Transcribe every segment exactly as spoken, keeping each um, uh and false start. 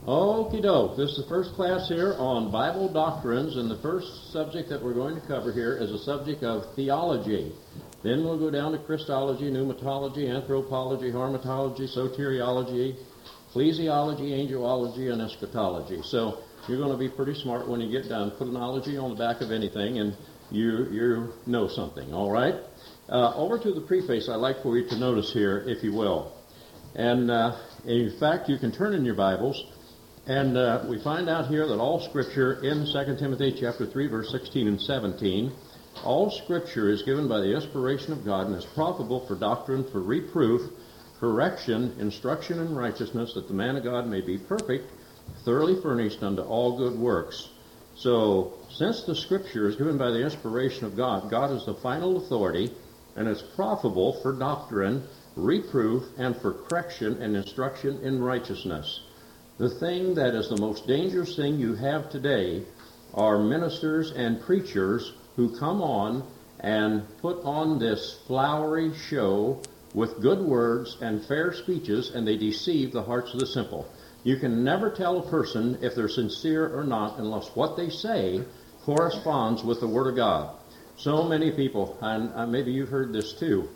Okie doke. This is the first class here on Bible doctrines, and the first subject that we're going to cover here is a subject of theology. Then we'll go down to Christology, pneumatology, anthropology, hamartology, soteriology, ecclesiology, angelology, and eschatology. So you're going to be pretty smart when you get done. Put an ology on the back of anything, and you you know something, all right? Uh, over to the preface, I'd like for you to notice here, if you will. And uh, in fact, you can turn in your Bibles, and uh, we find out here that all Scripture in Second Timothy chapter three, verse sixteen and seventeen, all Scripture is given by the inspiration of God and is profitable for doctrine, for reproof, correction, instruction in righteousness, that the man of God may be perfect, thoroughly furnished unto all good works. So, since the Scripture is given by the inspiration of God, God is the final authority, and it's profitable for doctrine, reproof, and for correction and instruction in righteousness. The thing that is the most dangerous thing you have today are ministers and preachers who come on and put on this flowery show with good words and fair speeches, and they deceive the hearts of the simple. You can never tell a person if they're sincere or not unless what they say corresponds with the Word of God. So many people, and maybe you've heard this too,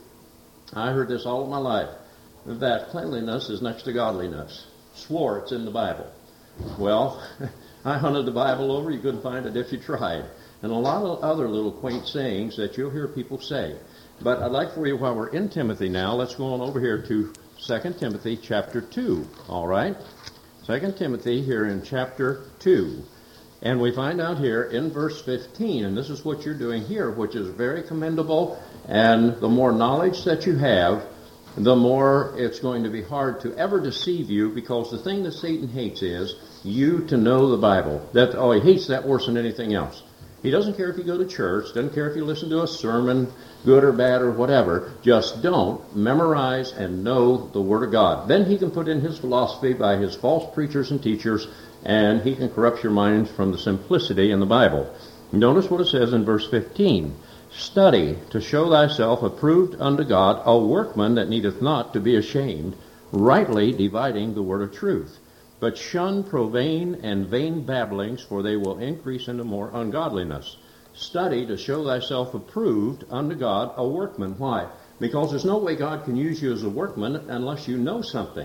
I heard this all of my life, that cleanliness is next to godliness. Swore it's in the Bible. Well, I hunted the Bible over. You couldn't find it if you tried. And a lot of other little quaint sayings that you'll hear people say. But I'd like for you, while we're in Timothy now, let's go on over here to Second Timothy chapter two. All right? Second Timothy here in chapter two. And we find out here in verse fifteen, and this is what you're doing here, which is very commendable. And the more knowledge that you have, the more it's going to be hard to ever deceive you, because the thing that Satan hates is you to know the Bible. That oh, he hates that worse than anything else. He doesn't care if you go to church, doesn't care if you listen to a sermon, good or bad or whatever. Just don't memorize and know the Word of God. Then he can put in his philosophy by his false preachers and teachers, and he can corrupt your minds from the simplicity in the Bible. Notice what it says in verse fifteen. Study to show thyself approved unto God, a workman that needeth not to be ashamed, rightly dividing the word of truth. But shun profane and vain babblings, for they will increase into more ungodliness. Study to show thyself approved unto God, a workman. Why? Because there's no way God can use you as a workman unless you know something.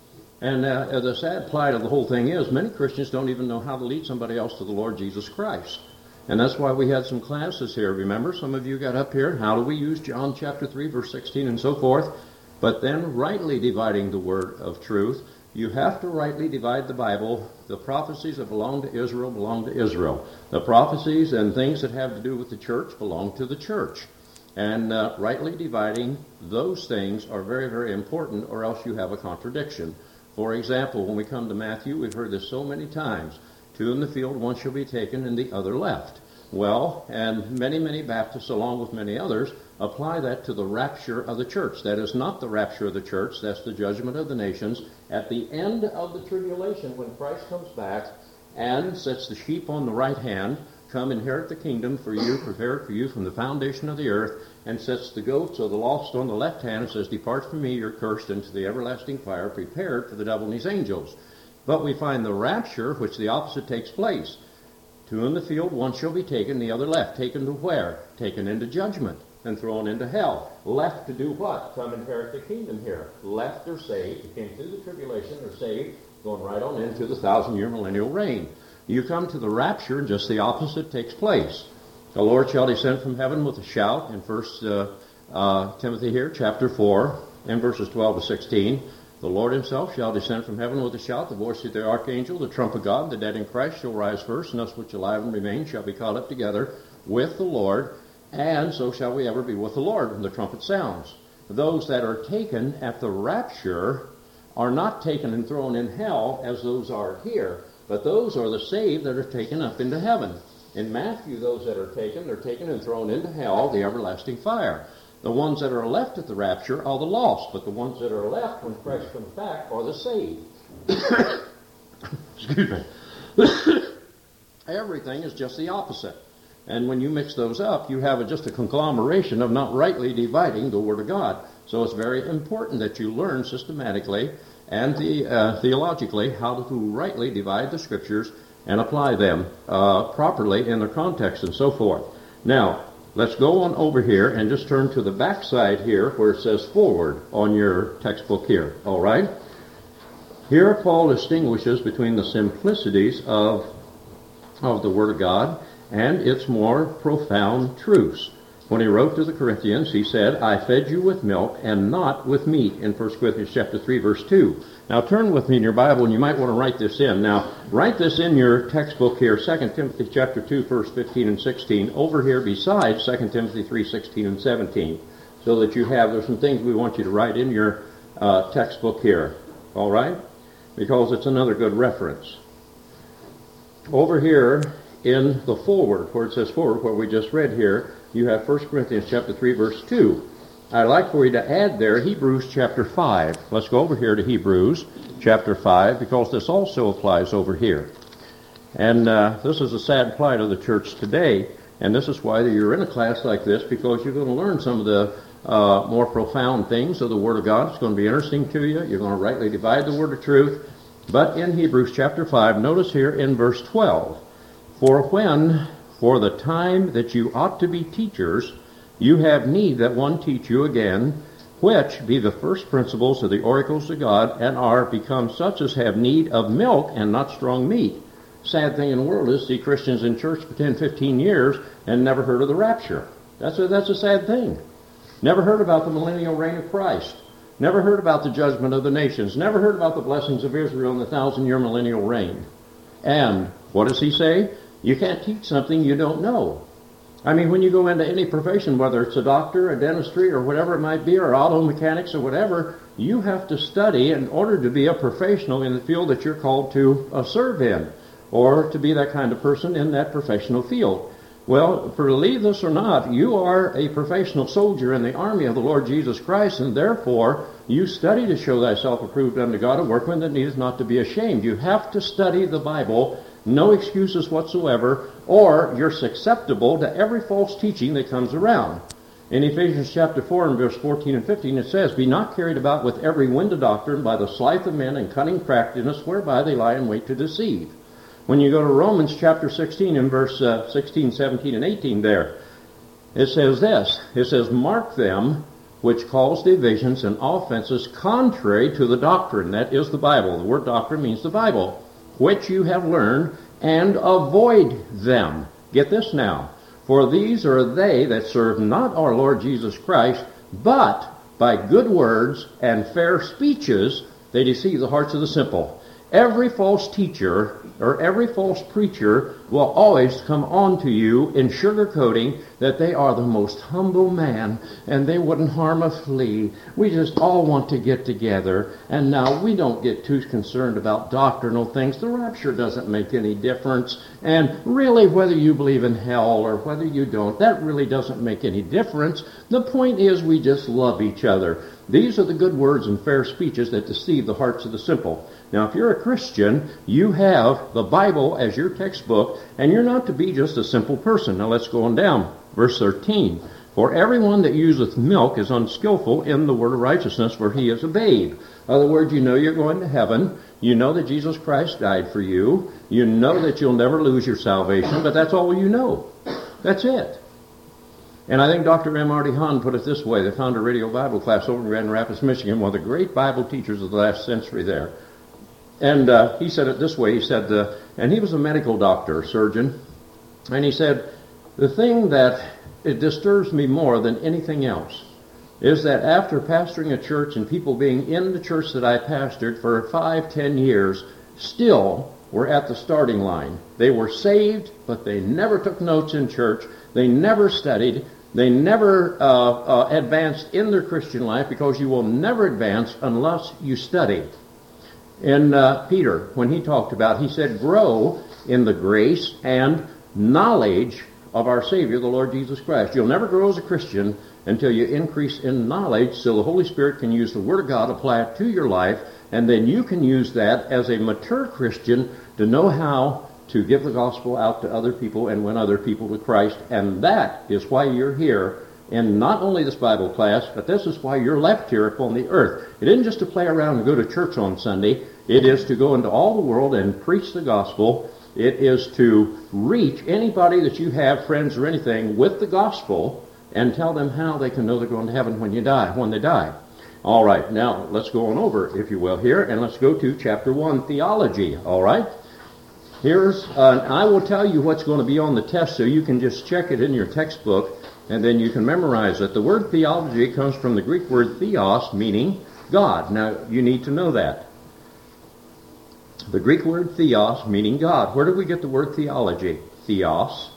And uh, the sad plight of the whole thing is many Christians don't even know how to lead somebody else to the Lord Jesus Christ. And that's why we had some classes here. Remember, some of you got up here, how do we use John chapter three, verse sixteen, and so forth. But then rightly dividing the word of truth, you have to rightly divide the Bible. The prophecies that belong to Israel belong to Israel. The prophecies and things that have to do with the church belong to the church. And uh, rightly dividing those things are very, very important, or else you have a contradiction. For example, when we come to Matthew, we've heard this so many times. Two in the field, one shall be taken, and the other left. Well, and many, many Baptists, along with many others, apply that to the rapture of the church. That is not the rapture of the church. That's the judgment of the nations. At the end of the tribulation, when Christ comes back and sets the sheep on the right hand, come inherit the kingdom for you, prepared for you from the foundation of the earth, and sets the goats or the lost on the left hand and says, depart from me, you're cursed, into the everlasting fire, prepared for the devil and his angels. But we find the rapture, which the opposite takes place. Two in the field, one shall be taken, the other left. Taken to where? Taken into judgment and thrown into hell. Left to do what? Come inherit the kingdom here. Left are saved. You came through the tribulation, are saved, going right on into the thousand-year millennial reign. You come to the rapture, and just the opposite takes place. The Lord shall descend from heaven with a shout, in First uh, uh, Timothy here, chapter four, and verses twelve to sixteen. The Lord himself shall descend from heaven with a shout, the voice of the archangel, the trump of God. The dead in Christ shall rise first, and us which alive and remain shall be caught up together with the Lord, and so shall we ever be with the Lord when the trumpet sounds. Those that are taken at the rapture are not taken and thrown in hell as those are here, but those are the saved that are taken up into heaven. In Matthew, those that are taken, they're taken and thrown into hell, the everlasting fire. The ones that are left at the rapture are the lost, but the ones that are left when Christ comes back are the saved. Excuse me. Everything is just the opposite. And when you mix those up, you have a, just a conglomeration of not rightly dividing the Word of God. So it's very important that you learn systematically and the, uh, theologically how to rightly divide the Scriptures and apply them uh, properly in their context and so forth. Now, let's go on over here and just turn to the back side here where it says forward on your textbook here. All right? Here Paul distinguishes between the simplicities of, of the Word of God and its more profound truths. When he wrote to the Corinthians, he said, I fed you with milk and not with meat, in First Corinthians chapter three, verse two. Now turn with me in your Bible, and you might want to write this in. Now, write this in your textbook here, Second Timothy chapter two, verse fifteen and sixteen, over here beside Second Timothy three, sixteen and seventeen, so that you have, there's some things we want you to write in your uh, textbook here, all right? Because it's another good reference. Over here in the forward, where it says forward, where we just read here, you have First Corinthians chapter three, verse two. I'd like for you to add there Hebrews chapter five. Let's go over here to Hebrews chapter five, because this also applies over here. And uh, this is a sad plight of the church today, and this is why you're in a class like this, because you're going to learn some of the uh, more profound things of the Word of God. It's going to be interesting to you. You're going to rightly divide the Word of truth. But in Hebrews chapter five, notice here in verse twelve, For when, for the time that you ought to be teachers, you have need that one teach you again, which be the first principles of the oracles of God, and are become such as have need of milk and not strong meat. Sad thing in the world is see Christians in church for ten, fifteen years and never heard of the rapture. That's a, that's a sad thing. Never heard about the millennial reign of Christ. Never heard about the judgment of the nations. Never heard about the blessings of Israel in the thousand-year millennial reign. And what does he say? You can't teach something you don't know. I mean, when you go into any profession, whether it's a doctor, a dentistry, or whatever it might be, or auto mechanics or whatever, you have to study in order to be a professional in the field that you're called to uh, serve in, or to be that kind of person in that professional field. Well, believe this or not, you are a professional soldier in the army of the Lord Jesus Christ, and therefore you study to show thyself approved unto God, a workman that needeth not to be ashamed. You have to study the Bible, no excuses whatsoever, or you're susceptible to every false teaching that comes around. In Ephesians chapter four and verse fourteen and fifteen it says, Be not carried about with every wind of doctrine by the sleight of men and cunning craftiness whereby they lie in wait to deceive. When you go to Romans chapter sixteen and verse uh, sixteen, seventeen, and eighteen there, it says this. It says, Mark them which cause divisions and offenses contrary to the doctrine. That is the Bible. The word doctrine means the Bible. Which you have learned, and avoid them. Get this now. For these are they that serve not our Lord Jesus Christ, but by good words and fair speeches they deceive the hearts of the simple. Every false teacher or every false preacher will always come on to you in sugarcoating that they are the most humble man and they wouldn't harm a flea. We just all want to get together, and now we don't get too concerned about doctrinal things. The rapture doesn't make any difference, and really whether you believe in hell or whether you don't, that really doesn't make any difference. The point is we just love each other. These are the good words and fair speeches that deceive the hearts of the simple. Now, if you're a Christian, you have the Bible as your textbook, and you're not to be just a simple person. Now, let's go on down. Verse thirteen. For everyone that useth milk is unskillful in the word of righteousness, for he is a babe. In other words, you know you're going to heaven. You know that Jesus Christ died for you. You know that you'll never lose your salvation, but that's all you know. That's it. And I think Doctor M. Artie Hahn put it this way. They found a radio Bible class over in Grand Rapids, Michigan, one of the great Bible teachers of the last century there. And uh, he said it this way. He said, uh, and he was a medical doctor, surgeon, and he said, the thing that it disturbs me more than anything else is that after pastoring a church and people being in the church that I pastored for five, ten years, still were at the starting line. They were saved, but they never took notes in church. They never studied. They never uh, uh, advanced in their Christian life, because you will never advance unless you study. In uh, Peter, when he talked about, he said, grow in the grace and knowledge of our Savior, the Lord Jesus Christ. You'll never grow as a Christian until you increase in knowledge so the Holy Spirit can use the Word of God, apply it to your life, and then you can use that as a mature Christian to know how to give the gospel out to other people and win other people to Christ. And that is why you're here in not only this Bible class, but this is why you're left here upon the earth. It isn't just to play around and go to church on Sunday. It is to go into all the world and preach the gospel. It is to reach anybody that you have, friends or anything, with the gospel and tell them how they can know they're going to heaven when you die, when they die. All right, now let's go on over, if you will, here, and let's go to chapter one, theology, all right? Here's, uh, I will tell you what's going to be on the test so you can just check it in your textbook, and then you can memorize it. The word theology comes from the Greek word theos, meaning God. Now, you need to know that. The Greek word theos, meaning God. Where did we get the word theology? Theos.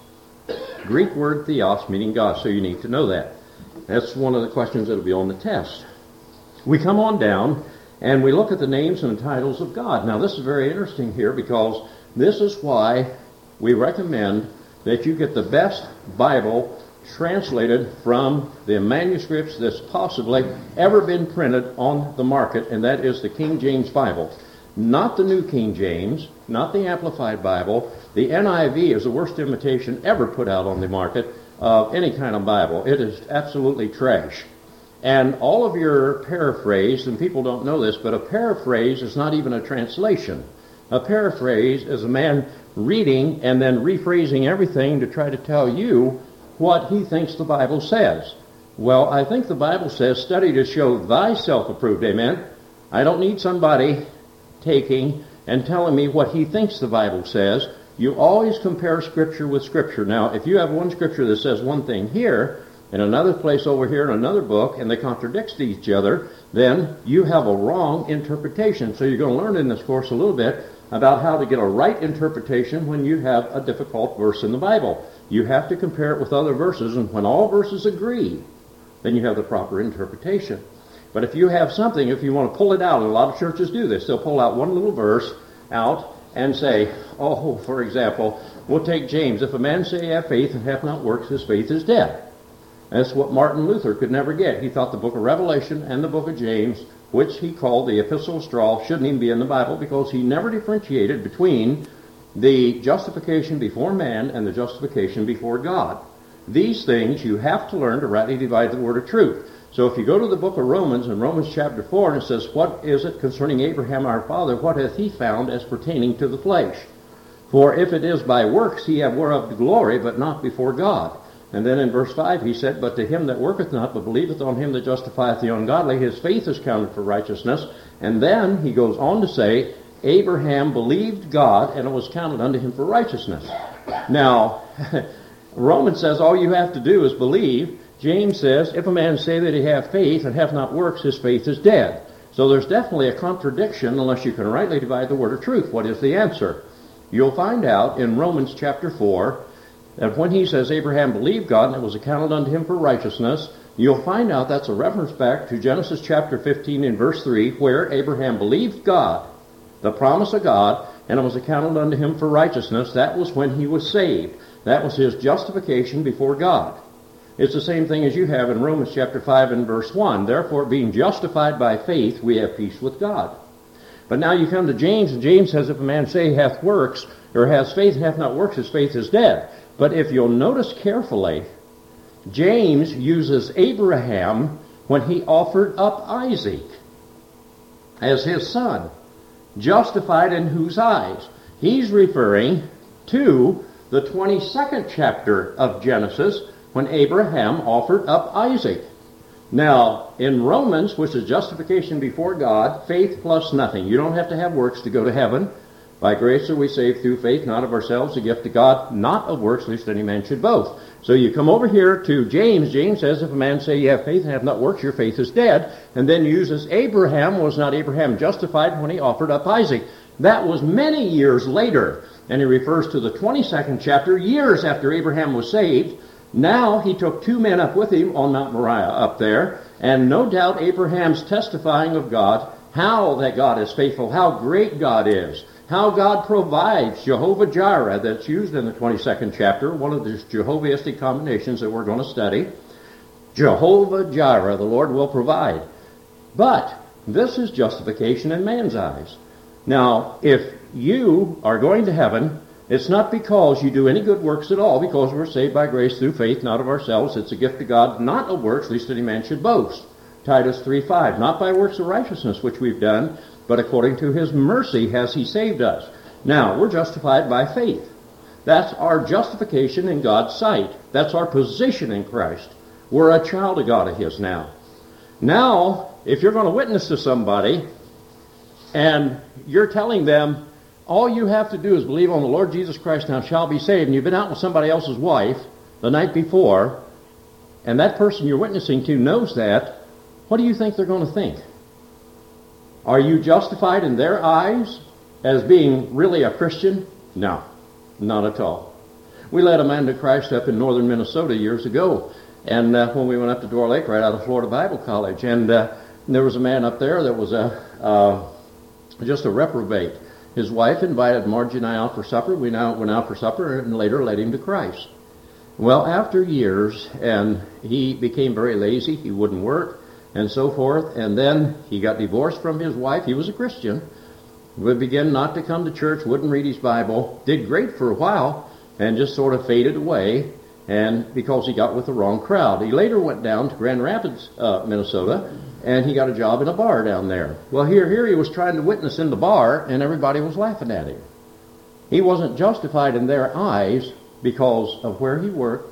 Greek word theos, meaning God. So you need to know that. That's one of the questions that will be on the test. We come on down, and we look at the names and the titles of God. Now, this is very interesting here because this is why we recommend that you get the best Bible translated from the manuscripts that's possibly ever been printed on the market, and that is the King James Bible. Not the New King James, not the Amplified Bible. The N I V is the worst imitation ever put out on the market of any kind of Bible. It is absolutely trash. And all of your paraphrase, and people don't know this, but a paraphrase is not even a translation. A paraphrase is a man reading and then rephrasing everything to try to tell you what he thinks the Bible says. Well, I think the Bible says, study to show thyself approved. Amen? I don't need somebody taking and telling me what he thinks the Bible says. You always compare Scripture with Scripture. Now, if you have one Scripture that says one thing here, and another place over here in another book, and they contradict each other, then you have a wrong interpretation. So you're going to learn in this course a little bit about how to get a right interpretation when you have a difficult verse in the Bible. You have to compare it with other verses, and when all verses agree, then you have the proper interpretation. But if you have something, if you want to pull it out, and a lot of churches do this, they'll pull out one little verse out and say, oh, for example, we'll take James. If a man say he have faith and hath not works, his faith is dead. That's what Martin Luther could never get. He thought the book of Revelation and the book of James, which he called the Epistle of Straw, shouldn't even be in the Bible because he never differentiated between the justification before man and the justification before God. These things you have to learn to rightly divide the word of truth. So if you go to the book of Romans, in Romans chapter four, and it says, what is it concerning Abraham our father? What hath he found as pertaining to the flesh? For if it is by works he have whereof the glory, but not before God. And then in verse five he said, but to him that worketh not, but believeth on him that justifieth the ungodly, his faith is counted for righteousness. And then he goes on to say, Abraham believed God, and it was counted unto him for righteousness. Now, Romans says all you have to do is believe. James says, if a man say that he have faith and have not works, his faith is dead. So there's definitely a contradiction unless you can rightly divide the word of truth. What is the answer? You'll find out in Romans chapter four that when he says Abraham believed God and it was accounted unto him for righteousness, you'll find out that's a reference back to Genesis chapter fifteen in verse three, where Abraham believed God, the promise of God, and it was accounted unto him for righteousness. That was when he was saved. That was his justification before God. It's the same thing as you have in Romans chapter five and verse one. Therefore, being justified by faith, we have peace with God. But now you come to James, and James says, if a man say he hath works, or has faith and hath not works, his faith is dead. But if you'll notice carefully, James uses Abraham when he offered up Isaac as his son, justified in whose eyes? He's referring to the twenty-second chapter of Genesis, when Abraham offered up Isaac. Now, in Romans, which is justification before God, faith plus nothing. You don't have to have works to go to heaven. By grace are we saved through faith, not of ourselves, a gift of God, not of works, lest any man should boast. So you come over here to James. James says, if a man say you have faith and have not works, your faith is dead. And then uses Abraham. Was not Abraham justified when he offered up Isaac? That was many years later. And he refers to the twenty-second chapter, years after Abraham was saved. Now he took two men up with him on Mount Moriah up there, and no doubt Abraham's testifying of God, how that God is faithful, how great God is, how God provides, Jehovah Jireh, that's used in the twenty-second chapter, one of the Jehovistic combinations that we're going to study. Jehovah Jireh, the Lord will provide. But this is justification in man's eyes. Now, if you are going to heaven, It's not because you do any good works at all, because we're saved by grace through faith, not of ourselves. It's a gift of God, not of works, lest any man should boast. Titus three five, not by works of righteousness which we've done, but according to his mercy has he saved us. Now, we're justified by faith. That's our justification in God's sight. That's our position in Christ. We're a child of God of his now. Now, if you're going to witness to somebody, and you're telling them, all you have to do is believe on the Lord Jesus Christ now shall be saved, and you've been out with somebody else's wife the night before, and that person you're witnessing to knows that, what do you think they're going to think? Are you justified in their eyes as being really a Christian? No, not at all. We led a man to Christ up in northern Minnesota years ago, and uh, when we went up to Door Lake right out of Florida Bible College, and uh, there was a man up there that was a uh, just a reprobate. His wife invited Margie and I out for supper. We now went out for supper and later led him to Christ. Well, after years, and he became very lazy, he wouldn't work, and so forth, and then he got divorced from his wife. He was a Christian. Would begin not to come to church, wouldn't read his Bible, did great for a while, and just sort of faded away, and because he got with the wrong crowd. He later went down to Grand Rapids, uh, Minnesota, and he got a job in a bar down there. Well, here, here he was trying to witness in the bar, and everybody was laughing at him. He wasn't justified in their eyes because of where he worked,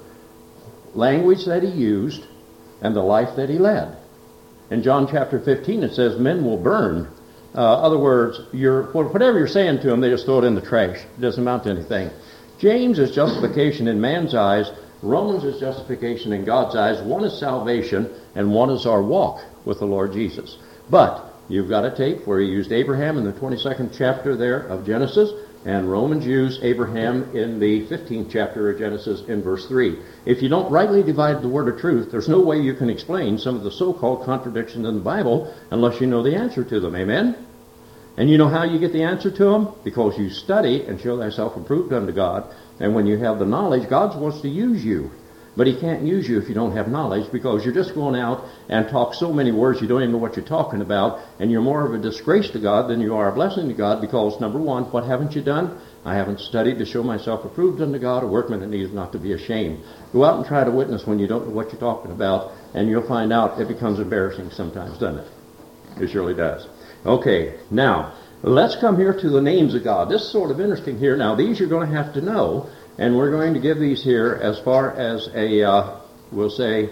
language that he used, and the life that he led. In John chapter fifteen, it says, men will burn. Uh, other words, you're, whatever you're saying to them, they just throw it in the trash. It doesn't amount to anything. James is justification in man's eyes. Romans is justification in God's eyes. One is salvation, and one is our walk with the Lord Jesus. But you've got a tape where he used Abraham in the twenty-second chapter there of Genesis, and Romans used Abraham in the fifteenth chapter of Genesis in verse three. If you don't rightly divide the word of truth, there's no way you can explain some of the so-called contradictions in the Bible unless you know the answer to them. Amen? And you know how you get the answer to them? Because you study and show thyself approved unto God. And when you have the knowledge, God wants to use you. But he can't use you if you don't have knowledge, because you're just going out and talk so many words you don't even know what you're talking about, and you're more of a disgrace to God than you are a blessing to God, because, number one, what haven't you done? I haven't studied to show myself approved unto God, a workman that needs not to be ashamed. Go out and try to witness when you don't know what you're talking about, and you'll find out it becomes embarrassing sometimes, doesn't it? It surely does. Okay, now, let's come here to the names of God. This is sort of interesting here. Now, these you're going to have to know, and we're going to give these here as far as a, uh, we'll say,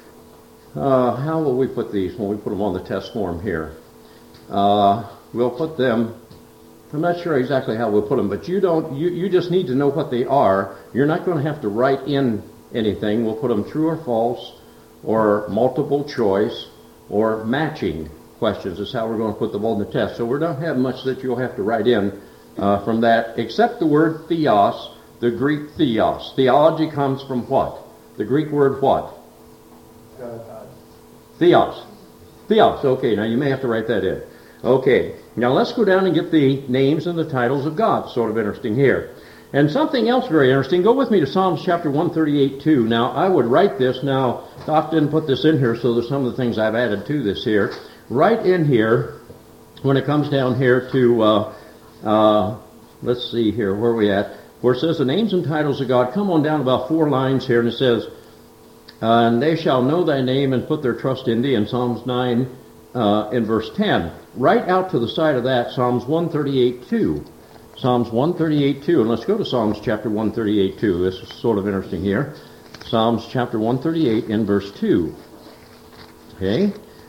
uh, how will we put these when we put them on the test form here? Uh, we'll put them, I'm not sure exactly how we'll put them, but you don't, you, you just need to know what they are. You're not going to have to write in anything. We'll put them true or false, or multiple choice, or matching questions is how we're going to put them on the test. So we don't have much that you'll have to write in uh, from that, except the word theos, the Greek theos. Theology comes from what? The Greek word what? God. Theos. Theos. Okay, now you may have to write that in. Okay, now let's go down and get the names and the titles of God. Sort of interesting here. And something else very interesting, go with me to Psalms chapter one thirty-eight two. Now, I would write this. Now, Doc didn't put this in here, so there's some of the things I've added to this here. Right in here, when it comes down here to, uh, uh, let's see here, where are we at? Where it says the names and titles of God, come on down about four lines here, and it says, uh, and they shall know thy name and put their trust in thee, in Psalms nine, uh, in verse ten. Right out to the side of that, Psalms one thirty-eight two. Psalms one thirty-eight two, and let's go to Psalms chapter one thirty-eight two. This is sort of interesting here. Psalms chapter one thirty-eight in verse two. Okay?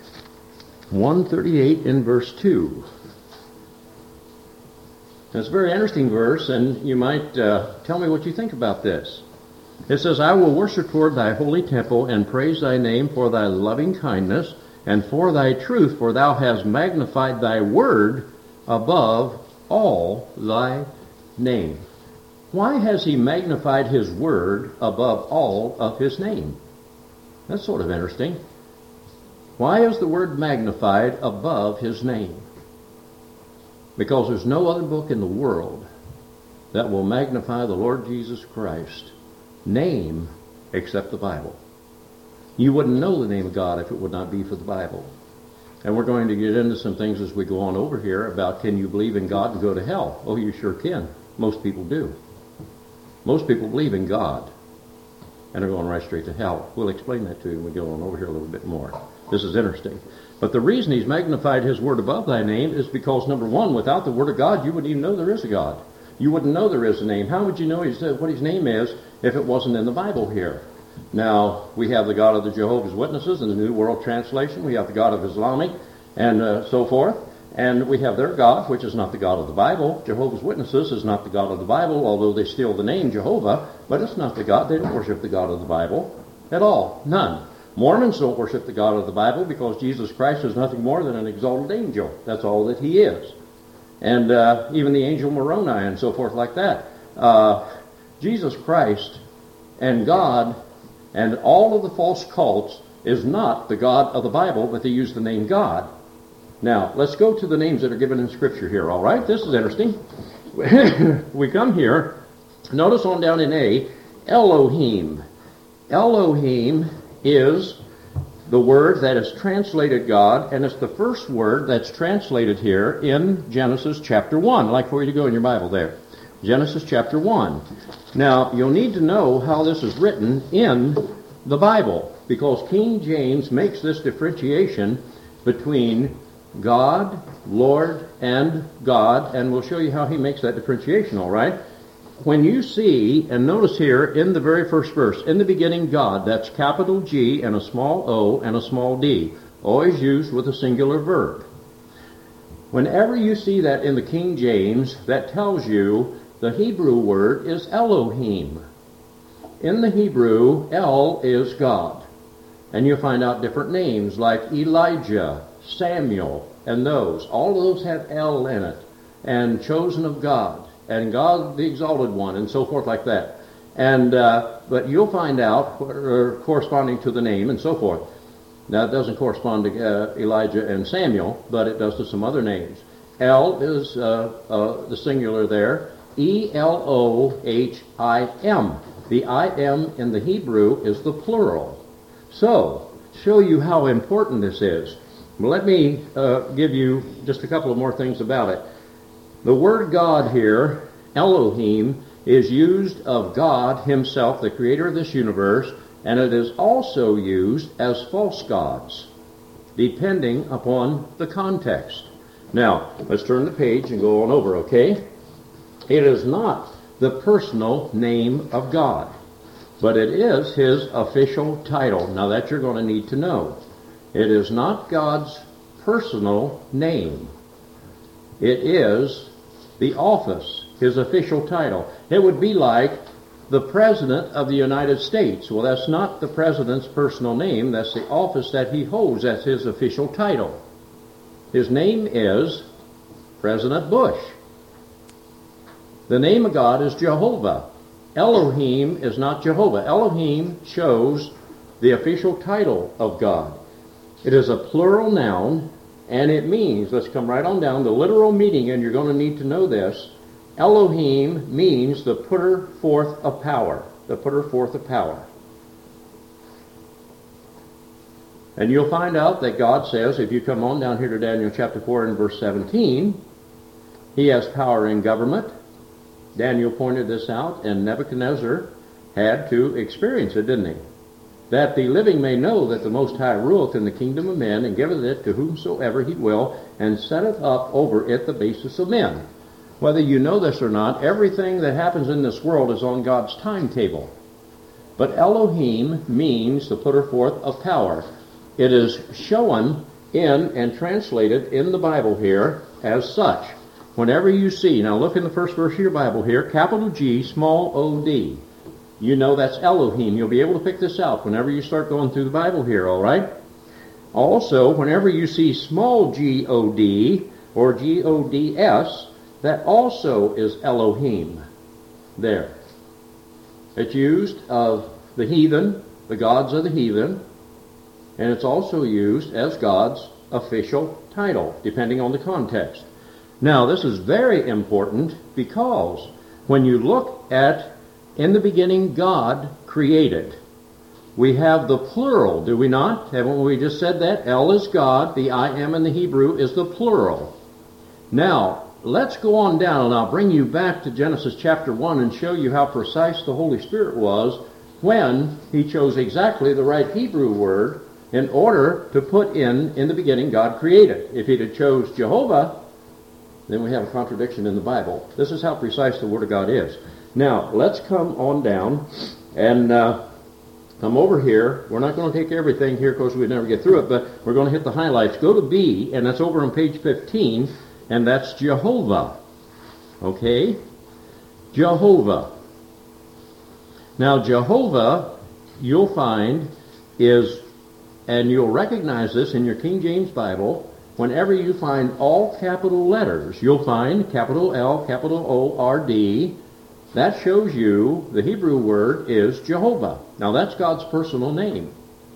one thirty-eight in verse two. It's a very interesting verse, and you might uh, tell me what you think about this. It says, I will worship toward thy holy temple and praise thy name for thy loving kindness and for thy truth, for thou hast magnified thy word above all thy name. Why has he magnified his word above all of his name? That's sort of interesting. Why is the word magnified above his name? Because there's no other book in the world that will magnify the Lord Jesus Christ's name except the Bible. You wouldn't know the name of God if it would not be for the Bible. And we're going to get into some things as we go on over here about, can you believe in God and go to hell? Oh, you sure can. Most people do. Most people believe in God and are going right straight to hell. We'll explain that to you when we go on over here a little bit more. This is interesting. But the reason he's magnified his word above thy name is because, number one, without the word of God, you wouldn't even know there is a God. You wouldn't know there is a name. How would you know his, uh, what his name is if it wasn't in the Bible here? Now, we have the God of the Jehovah's Witnesses in the New World Translation. We have the God of Islamic and uh, so forth. And we have their God, which is not the God of the Bible. Jehovah's Witnesses is not the God of the Bible, although they steal the name Jehovah. But it's not the God. They don't worship the God of the Bible at all. None. Mormons don't worship the God of the Bible because Jesus Christ is nothing more than an exalted angel. That's all that he is. And uh, even the angel Moroni and so forth like that. Uh, Jesus Christ and God and all of the false cults is not the God of the Bible, but they use the name God. Now, let's go to the names that are given in Scripture here, all right? This is interesting. We come here. Notice on down in A, Elohim. Elohim is the word that is translated God, and it's the first word that's translated here in Genesis chapter one. I'd like for you to go in your Bible there. Genesis chapter one. Now, you'll need to know how this is written in the Bible, because King James makes this differentiation between God, Lord, and God, and we'll show you how he makes that differentiation, all right? When you see, and notice here in the very first verse, in the beginning God, that's capital G and a small o and a small d, always used with a singular verb. Whenever you see that in the King James, that tells you the Hebrew word is Elohim. In the Hebrew, El is God. And you'll find out different names like Elijah, Samuel, and those. All of those have El in it. And chosen of God. And God the Exalted One, and so forth like that. And uh, but you'll find out uh, corresponding to the name and so forth. Now, it doesn't correspond to uh, Elijah and Samuel, but it does to some other names. El is uh, uh, the singular there. E L O H I M. The I M in the Hebrew is the plural. So, show you how important this is. Let me uh, give you just a couple of more things about it. The word God here, Elohim, is used of God himself, the creator of this universe, and it is also used as false gods, depending upon the context. Now, let's turn the page and go on over, okay? It is not the personal name of God, but it is his official title. Now, that you're going to need to know. It is not God's personal name. It is the office, his official title. It would be like the President of the United States. Well, that's not the President's personal name. That's the office that he holds. That's his official title. His name is President Bush. The name of God is Jehovah. Elohim is not Jehovah. Elohim shows the official title of God. It is a plural noun, and it means, let's come right on down, the literal meaning, and you're going to need to know this. Elohim means the putter forth of power. The putter forth of power. And you'll find out that God says, if you come on down here to Daniel chapter four and verse seventeen, he has power in government. Daniel pointed this out, and Nebuchadnezzar had to experience it, didn't he? That the living may know that the Most High ruleth in the kingdom of men, and giveth it to whomsoever he will, and setteth up over it the basis of men. Whether you know this or not, everything that happens in this world is on God's timetable. But Elohim means the putter forth of power. It is shown in and translated in the Bible here as such. Whenever you see, now look in the first verse of your Bible here, capital G, small o d. You know that's Elohim. You'll be able to pick this out whenever you start going through the Bible here, all right? Also, whenever you see small g o d or G O D S, that also is Elohim. There. It's used of the heathen, the gods of the heathen, and it's also used as God's official title, depending on the context. Now, this is very important because when you look at, in the beginning, God created, we have the plural, do we not? Haven't we just said that? El is God, the I am in the Hebrew is the plural. Now, let's go on down, and I'll bring you back to Genesis chapter one and show you how precise the Holy Spirit was when he chose exactly the right Hebrew word in order to put in, in the beginning, God created. If he'd have chose Jehovah, then we have a contradiction in the Bible. This is how precise the Word of God is. Now, let's come on down and uh, come over here. We're not going to take everything here because we'd never get through it, but we're going to hit the highlights. Go to B, and that's over on page fifteen, and that's Jehovah. Okay? Jehovah. Now, Jehovah, you'll find, is, and you'll recognize this in your King James Bible, whenever you find all capital letters, you'll find capital L, capital O, R, D. That shows you the Hebrew word is Jehovah. Now, that's God's personal name.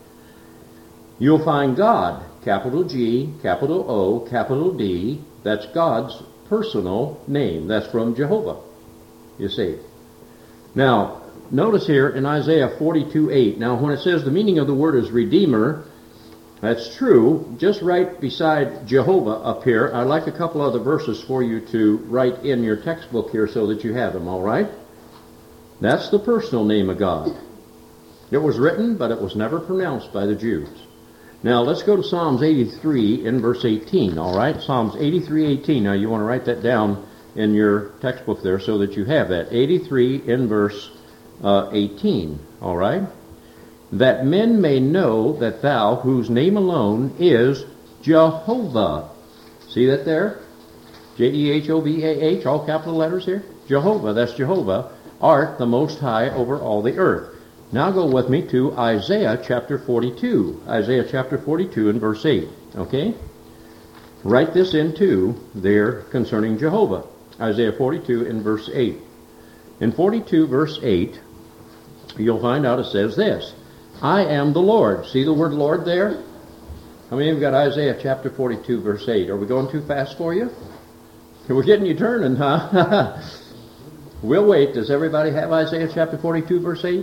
You'll find God, capital G, capital O, capital D. That's God's personal name. That's from Jehovah, you see. Now, notice here in Isaiah forty-two eight. Now, when it says the meaning of the word is Redeemer, that's true. Just right beside Jehovah up here, I'd like a couple other verses for you to write in your textbook here so that you have them, all right? That's the personal name of God. It was written, but it was never pronounced by the Jews. Now, let's go to Psalms eighty-three in verse eighteen, all right? Psalms eighty-three eighteen. Now, you want to write that down in your textbook there so that you have that. eighty-three in verse uh, eighteen, all right? That men may know that thou, whose name alone is Jehovah. See that there? J E H O V A H, all capital letters here. Jehovah, that's Jehovah, art the Most High over all the earth. Now go with me to Isaiah chapter forty-two. Isaiah chapter forty-two and verse eight. Okay? Write this into there concerning Jehovah. Isaiah forty-two and verse eight. In forty-two verse eight, you'll find out it says this. I am the Lord. See the word Lord there? How many of you got Isaiah chapter forty-two verse eight? Are we going too fast for you? We're getting you turning, huh? We'll wait. Does everybody have Isaiah chapter forty-two verse eight?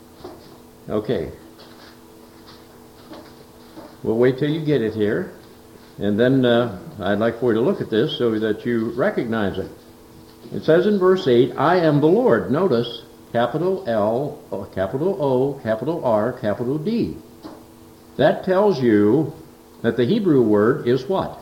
Okay. We'll wait till you get it here. And then uh, I'd like for you to look at this so that you recognize it. It says in verse eight, I am the Lord. Notice, capital L, capital O, capital R, capital D. That tells you that the Hebrew word is what?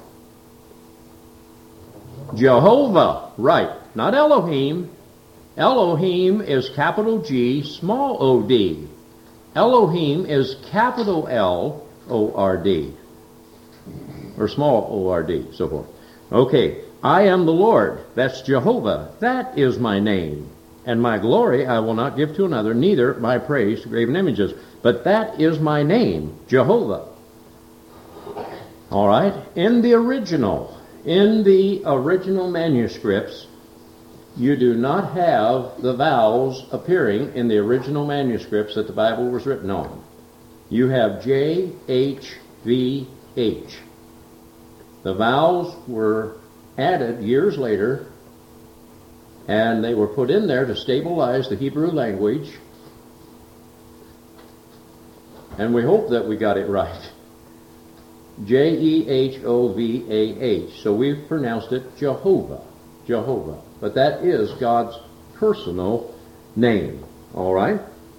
Jehovah. Right. Not Elohim. Elohim is capital G, small o d. Elohim is capital L O R D. Or small O R D, so forth. Okay. I am the Lord. That's Jehovah. That is my name. And my glory I will not give to another, neither my praise to graven images. But that is my name, Jehovah. All right? In the original, in the original manuscripts, you do not have the vowels appearing in the original manuscripts that the Bible was written on. You have J H V H. The vowels were added years later, and they were put in there to stabilize the Hebrew language. And we hope that we got it right. J E H O V A H. So we've pronounced it Jehovah. Jehovah. But that is God's personal name. All right?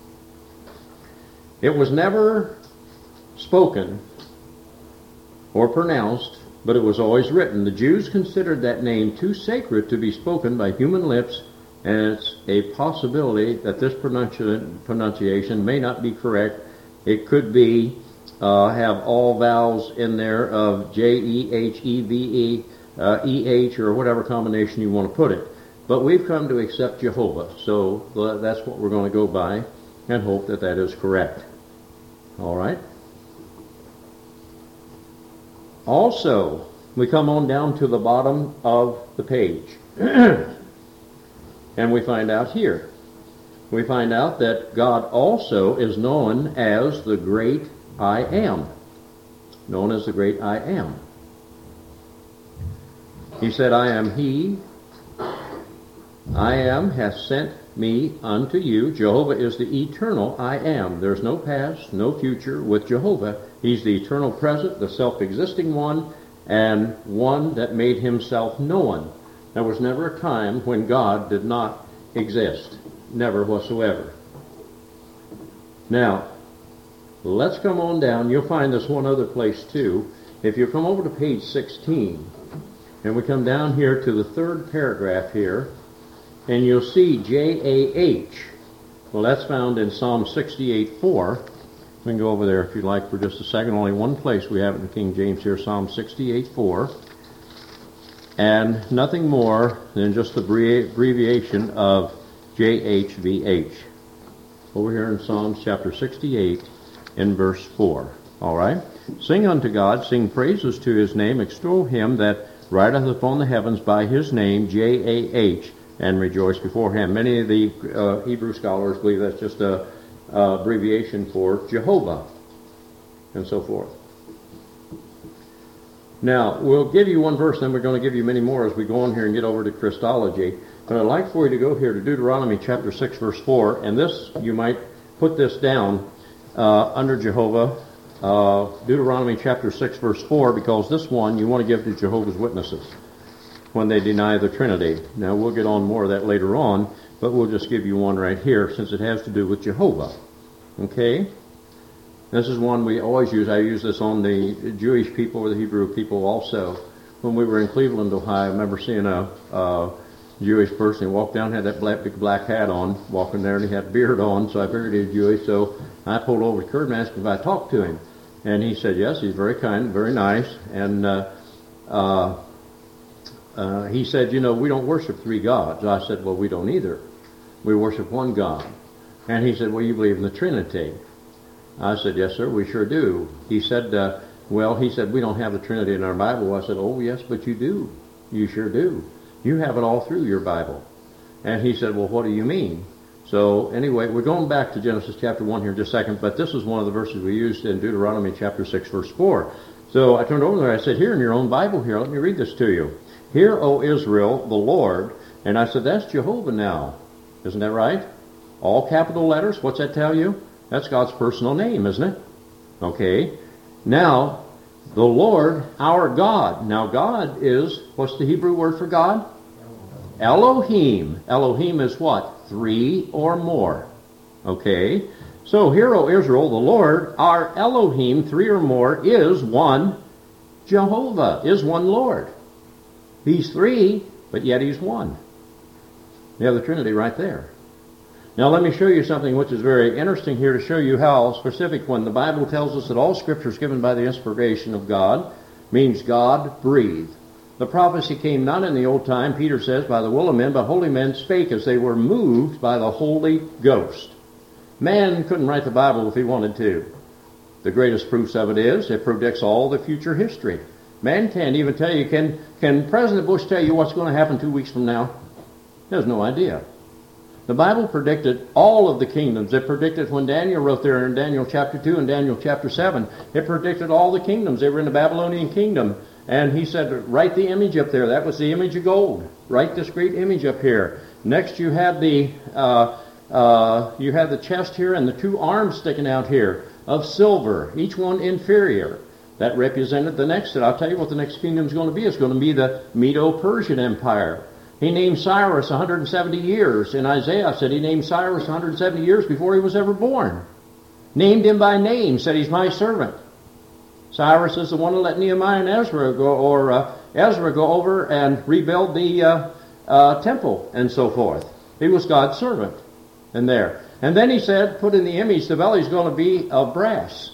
It was never spoken or pronounced, but it was always written. The Jews considered that name too sacred to be spoken by human lips, and it's a possibility that this pronunci- pronunciation may not be correct. It could be uh, have all vowels in there of J E H E V E, uh, E H, or whatever combination you want to put it. But we've come to accept Jehovah, so that's what we're going to go by and hope that that is correct. All right? Also, we come on down to the bottom of the page. And we find out here. We find out that God also is known as the great I am. Known as the great I am. He said, I am he. I am hath sent me unto you. Jehovah is the eternal I am. There's no past, no future with Jehovah. He's the eternal present, the self-existing one, and one that made himself known. There was never a time when God did not exist. Never whatsoever. Now, let's come on down. You'll find this one other place too. If you come over to page sixteen, and we come down here to the third paragraph here, and you'll see J A H. Well, that's found in Psalm sixty-eight four. We can go over there if you like for just a second. Only one place we have it in King James here, Psalm sixty-eight four. And nothing more than just the abbreviation of J H V H. Over here in Psalms chapter sixty-eight in verse four. All right? Sing unto God, sing praises to his name, extol him that rideth upon the heavens by his name, J A H, and rejoice before him. Many of the uh, Hebrew scholars believe that's just a uh, abbreviation for Jehovah, and so forth. Now, we'll give you one verse, then we're going to give you many more as we go on here and get over to Christology. But I'd like for you to go here to Deuteronomy chapter six, verse four, and this, you might put this down uh, under Jehovah, uh, Deuteronomy chapter six, verse four, because this one you want to give to Jehovah's Witnesses when they deny the Trinity. Now, we'll get on more of that later on, but we'll just give you one right here since it has to do with Jehovah. Okay? This is one we always use. I use this on the Jewish people or the Hebrew people also. When we were in Cleveland, Ohio, I remember seeing a uh, Jewish person. He walked down, had that black, big black hat on, walking there, and he had a beard on, so I figured he was Jewish. So I pulled over to Kurt and asked him if I talked to him. And he said, yes, he's very kind, very nice. And uh, uh, uh, he said, you know, we don't worship three gods. I said, well, we don't either. We worship one God. And he said, well, you believe in the Trinity. I said, yes, sir, we sure do. He said, uh, well, he said, we don't have the Trinity in our Bible. I said, oh, yes, but you do. You sure do. You have it all through your Bible. And he said, well, what do you mean? So anyway, we're going back to Genesis chapter one here in just a second, but this is one of the verses we used in Deuteronomy chapter six, verse four. So I turned over there, I said, here in your own Bible here, let me read this to you. Hear, O Israel, the Lord. And I said, that's Jehovah now. Isn't that right? All capital letters. What's that tell you? That's God's personal name, isn't it? Okay. Now, the Lord, our God. Now, God is, what's the Hebrew word for God? Elohim. Elohim is what? Three or more. Okay. So, hear, O Israel, the Lord, our Elohim, three or more, is one Jehovah, is one Lord. He's three, but yet he's one. You have the Trinity right there. Now let me show you something which is very interesting here to show you how specific when the Bible tells us that all Scripture is given by the inspiration of God, means God breathed. The prophecy came not in the old time, Peter says, by the will of men, but holy men spake as they were moved by the Holy Ghost. Man couldn't write the Bible if he wanted to. The greatest proofs of it is it predicts all the future history. Man can't even tell you, can, can President Bush tell you what's going to happen two weeks from now? He has no idea. The Bible predicted all of the kingdoms. It predicted when Daniel wrote there in Daniel chapter two and Daniel chapter seven, it predicted all the kingdoms. They were in the Babylonian kingdom. And he said, write the image up there. That was the image of gold. Write this great image up here. Next you had the uh, uh, you had the chest here and the two arms sticking out here of silver, each one inferior. That represented the next. And I'll tell you what the next kingdom is going to be. It's going to be the Medo-Persian Empire. He named Cyrus one hundred seventy years. In Isaiah said he named Cyrus one hundred seventy years before he was ever born. Named him by name, said he's my servant. Cyrus is the one who let Nehemiah and Ezra go, or uh, Ezra go over and rebuild the uh, uh, temple and so forth. He was God's servant in there. And then he said, put in the image, the belly is going to be of brass.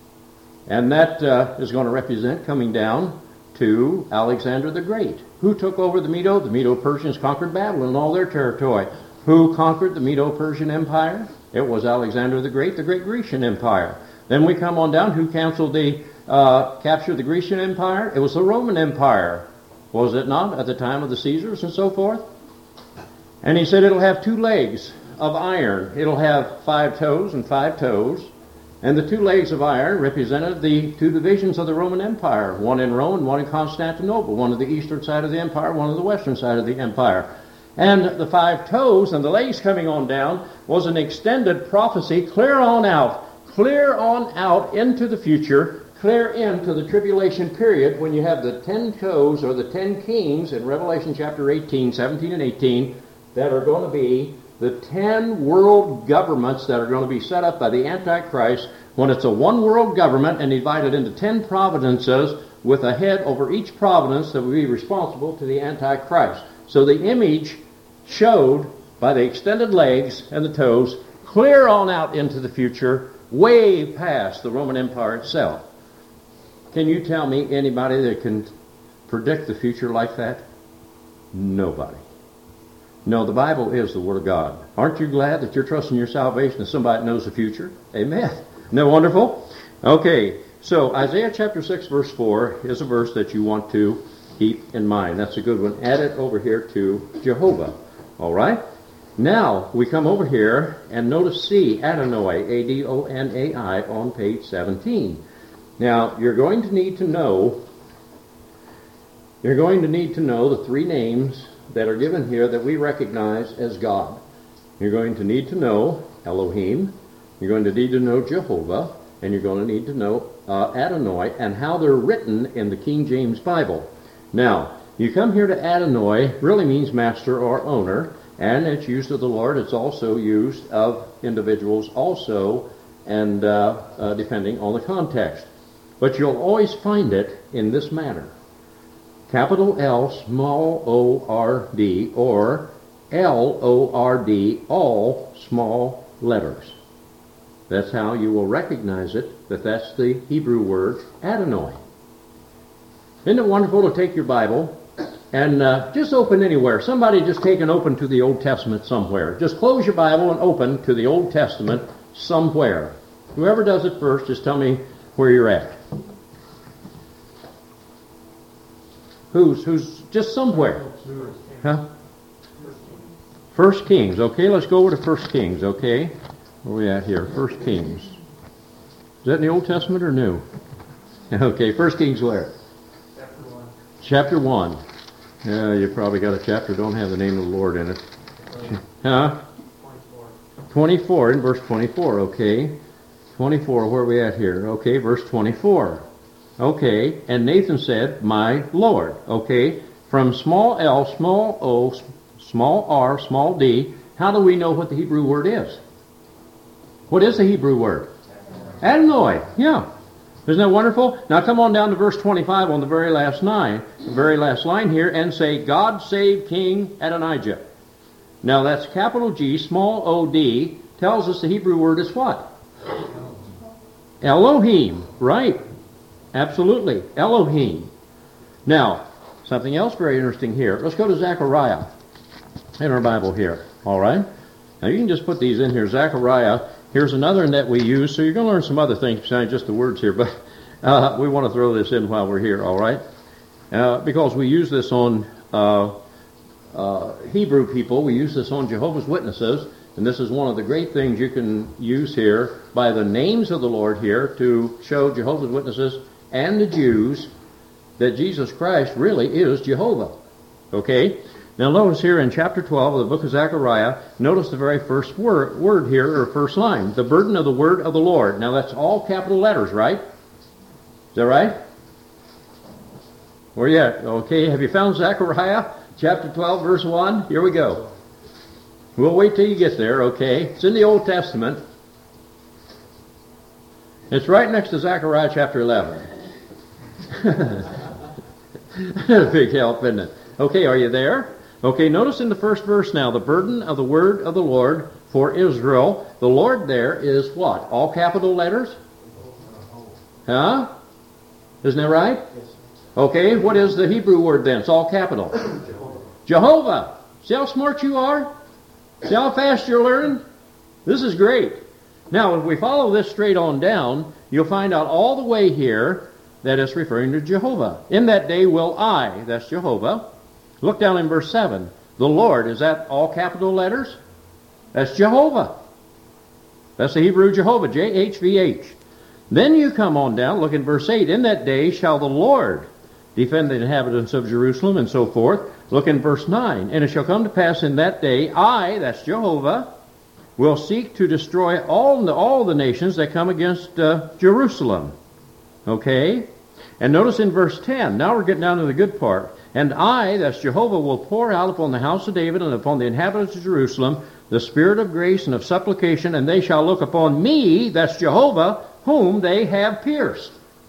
And that uh, is going to represent coming down to Alexander the Great. Who took over the Medo? The Medo-Persians conquered Babylon and all their territory. Who conquered the Medo-Persian Empire? It was Alexander the Great, the great Grecian Empire. Then we come on down. Who canceled the, uh, captured the Grecian Empire? It was the Roman Empire. Was it not at the time of the Caesars and so forth? And he said it'll have two legs of iron. It'll have five toes and five toes. And the two legs of iron represented the two divisions of the Roman Empire, one in Rome and one in Constantinople, one on the eastern side of the empire, one on the western side of the empire. And the five toes and the legs coming on down was an extended prophecy clear on out, clear on out into the future, clear into the tribulation period when you have the ten toes or the ten kings in Revelation chapter eighteen, seventeen, and eighteen that are going to be the ten world governments that are going to be set up by the Antichrist when it's a one world government and divided into ten providences with a head over each providence that will be responsible to the Antichrist. So the image showed by the extended legs and the toes clear on out into the future, way past the Roman Empire itself. Can you tell me anybody that can predict the future like that? Nobody. No, the Bible is the Word of God. Aren't you glad that you're trusting your salvation as somebody that knows the future? Amen. Isn't that wonderful? Okay, so Isaiah chapter six verse four is a verse that you want to keep in mind. That's a good one. Add it over here to Jehovah. All right? Now, we come over here and notice C, Adonai, A D O N A I, on page seventeen. Now, you're going to need to know, you're going to need to know the three names that are given here that we recognize as God. You're going to need to know Elohim, you're going to need to know Jehovah, and you're going to need to know uh, Adonai and how they're written in the King James Bible. Now, you come here to Adonai, really means master or owner, and it's used of the Lord. It's also used of individuals also, and uh, uh, depending on the context. But you'll always find it in this manner. Capital L, small o R D, or L O R D, all small letters. That's how you will recognize it, that that's the Hebrew word Adonai. Isn't it wonderful to take your Bible and uh, just open anywhere? Somebody just take and open to the Old Testament somewhere. Just close your Bible and open to the Old Testament somewhere. Whoever does it first, just tell me where you're at. Who's, who's just somewhere? Huh? First Kings. Okay, let's go over to First Kings, okay? Where are we at here? First Kings. Is that in the Old Testament or New? Okay, First Kings where? Chapter one. Chapter one. Yeah, you probably got a chapter, don't have the name of the Lord in it. Huh? twenty-four. twenty-four, in verse twenty-four, okay. twenty-four, where are we at here? Okay, verse twenty-four. Okay, and Nathan said, my Lord. Okay, from small l, small o, small r, small d, how do we know what the Hebrew word is? What is the Hebrew word? Adonai, yeah. Isn't that wonderful? Now come on down to verse twenty-five on the very last line, the very last line here, and say, God save King Adonijah. Now that's capital G, small o, d, tells us the Hebrew word is what? Elohim, right. Absolutely, Elohim. Now, something else very interesting here. Let's go to Zechariah in our Bible here, all right? Now you can just put these in here. Zechariah, here's another one that we use, so you're going to learn some other things besides just the words here, but uh, we want to throw this in while we're here, all right? Uh, because we use this on uh, uh, Hebrew people, we use this on Jehovah's Witnesses, and this is one of the great things you can use here by the names of the Lord here to show Jehovah's Witnesses and the Jews that Jesus Christ really is Jehovah. Okay? Now notice here in chapter twelve of the book of Zechariah, notice the very first word, word here, or first line, the burden of the word of the Lord. Now that's all capital letters, right? Is that right? Where you at? Okay, have you found Zechariah? Chapter twelve, verse one? Here we go. We'll wait till you get there, okay? It's in the Old Testament. It's right next to Zechariah chapter eleven. A big help, isn't it? Okay, are you there? Okay, notice in the first verse now, the burden of the word of the Lord for Israel. The Lord there is what? All capital letters? Huh? Isn't that right? Okay, what is the Hebrew word then? It's all capital. Jehovah. Jehovah. See how smart you are? See how fast you're learning? This is great. Now, if we follow this straight on down, you'll find out all the way here that it's referring to Jehovah. In that day will I, that's Jehovah. Look down in verse seven. The Lord, is that all capital letters? That's Jehovah. That's the Hebrew Jehovah, J H V H. Then you come on down, look in verse eight. In that day shall the Lord defend the inhabitants of Jerusalem, and so forth. Look in verse nine. And it shall come to pass in that day, I, that's Jehovah, will seek to destroy all the, all the nations that come against uh, Jerusalem. Okay? And notice in verse ten, now we're getting down to the good part. And I, that's Jehovah, will pour out upon the house of David and upon the inhabitants of Jerusalem the spirit of grace and of supplication, and they shall look upon me, that's Jehovah, whom they have pierced.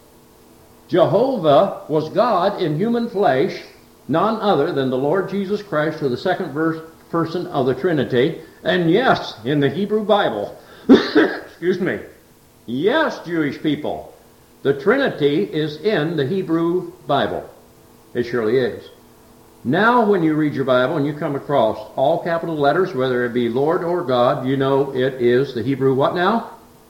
Jehovah was God in human flesh, none other than the Lord Jesus Christ, or the second verse, person of the Trinity. And yes, in the Hebrew Bible, excuse me, yes, Jewish people, the Trinity is in the Hebrew Bible. It surely is. Now when you read your Bible and you come across all capital letters, whether it be Lord or God, you know it is the Hebrew what now?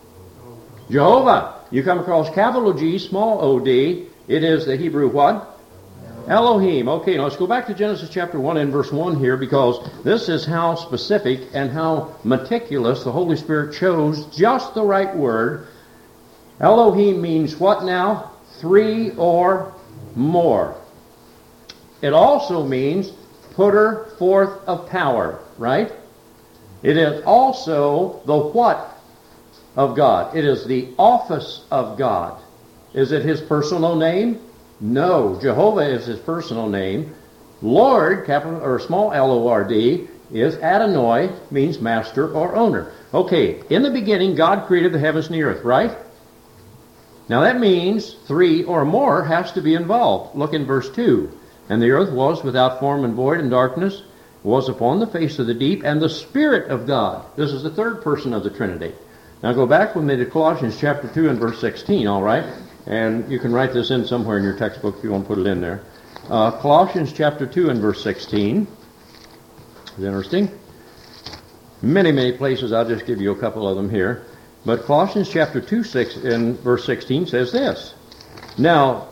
Jehovah. You come across capital G, small o d, it is the Hebrew what? Elohim. Okay, now let's go back to Genesis chapter one and verse one here, because this is how specific and how meticulous the Holy Spirit chose just the right word. Elohim means what now? Three or more. It also means putter forth of power, right? It is also the what of God. It is the office of God. Is it his personal name? No. Jehovah is his personal name. Lord, capital or small L O R D, is Adonai, means master or owner. Okay, in the beginning, God created the heavens and the earth, right? Now that means three or more has to be involved. Look in verse two. And the earth was without form and void, and darkness was upon the face of the deep, and the Spirit of God. This is the third person of the Trinity. Now go back with me to Colossians chapter two and verse sixteen, all right? And you can write this in somewhere in your textbook if you want to put it in there. Uh, Colossians chapter two and verse sixteen. It's interesting. Many, many places. I'll just give you a couple of them here. But Colossians chapter two six and verse sixteen says this. Now,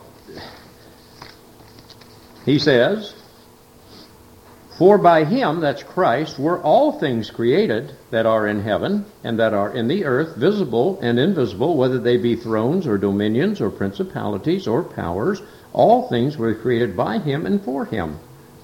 he says, for by him, that's Christ, were all things created that are in heaven and that are in the earth, visible and invisible, whether they be thrones or dominions or principalities or powers. All things were created by him and for him.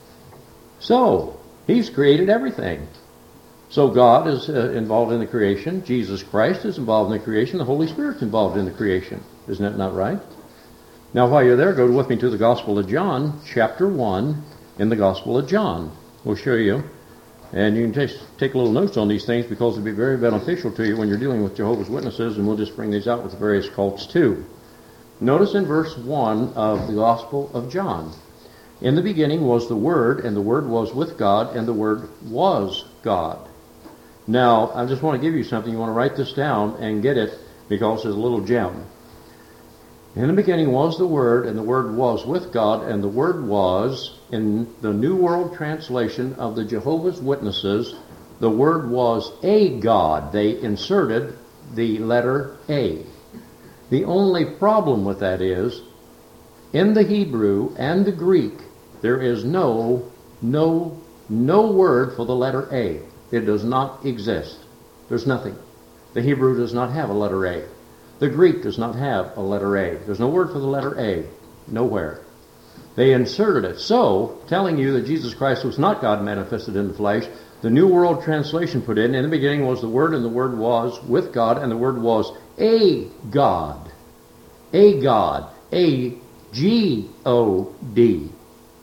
So, he's created everything. So God is uh, involved in the creation. Jesus Christ is involved in the creation. The Holy Spirit's involved in the creation. Isn't that not right? Now, while you're there, go with me to the Gospel of John, chapter one, in the Gospel of John. We'll show you. And you can take, take a little notes on these things, because it'll be very beneficial to you when you're dealing with Jehovah's Witnesses, and we'll just bring these out with the various cults too. Notice in verse one of the Gospel of John. In the beginning was the Word, and the Word was with God, and the Word was God. Now, I just want to give you something. You want to write this down and get it, because there's a little gem. In the beginning was the Word, and the Word was with God, and the Word was, in the New World Translation of the Jehovah's Witnesses, the Word was a God. They inserted the letter A. The only problem with that is, in the Hebrew and the Greek, there is no, no, no word for the letter A. It does not exist. There's nothing. The Hebrew does not have a letter A. The Greek does not have a letter A. There's no word for the letter A. Nowhere. They inserted it. So, telling you that Jesus Christ was not God manifested in the flesh, the New World Translation put in, in the beginning was the Word, and the Word was with God, and the Word was a God. A God. A G O D.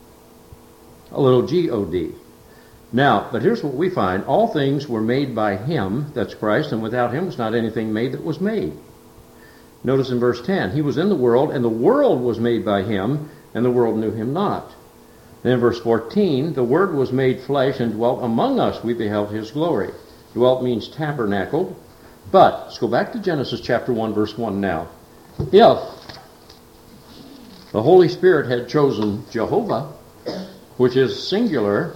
A little G O D. Now, but here's what we find. All things were made by Him, that's Christ, and without Him was not anything made that was made. Notice in verse ten, He was in the world, and the world was made by Him, and the world knew Him not. Then in verse fourteen, the Word was made flesh and dwelt among us. We beheld His glory. Dwelt means tabernacled. But, let's go back to Genesis chapter one, verse one now. If the Holy Spirit had chosen Jehovah, which is singular,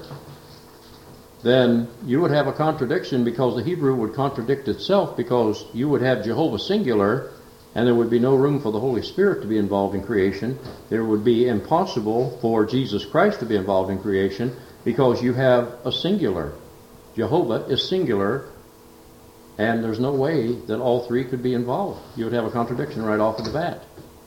then you would have a contradiction, because the Hebrew would contradict itself, because you would have Jehovah singular, and there would be no room for the Holy Spirit to be involved in creation. There would be impossible for Jesus Christ to be involved in creation, because you have a singular. Jehovah is singular, and there's no way that all three could be involved. You would have a contradiction right off of the bat.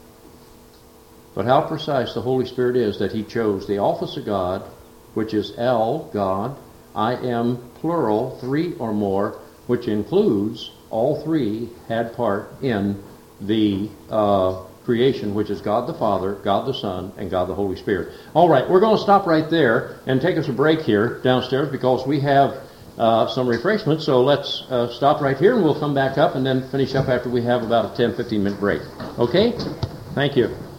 But how precise the Holy Spirit is that He chose the office of God, which is El, God, I am, plural, three or more, which includes all three had part in the uh, creation, which is God the Father, God the Son, and God the Holy Spirit. All right, we're going to stop right there and take us a break here downstairs because we have uh, some refreshments. So let's uh, stop right here, and we'll come back up and then finish up after we have about a ten, fifteen minute break. Okay? Thank you.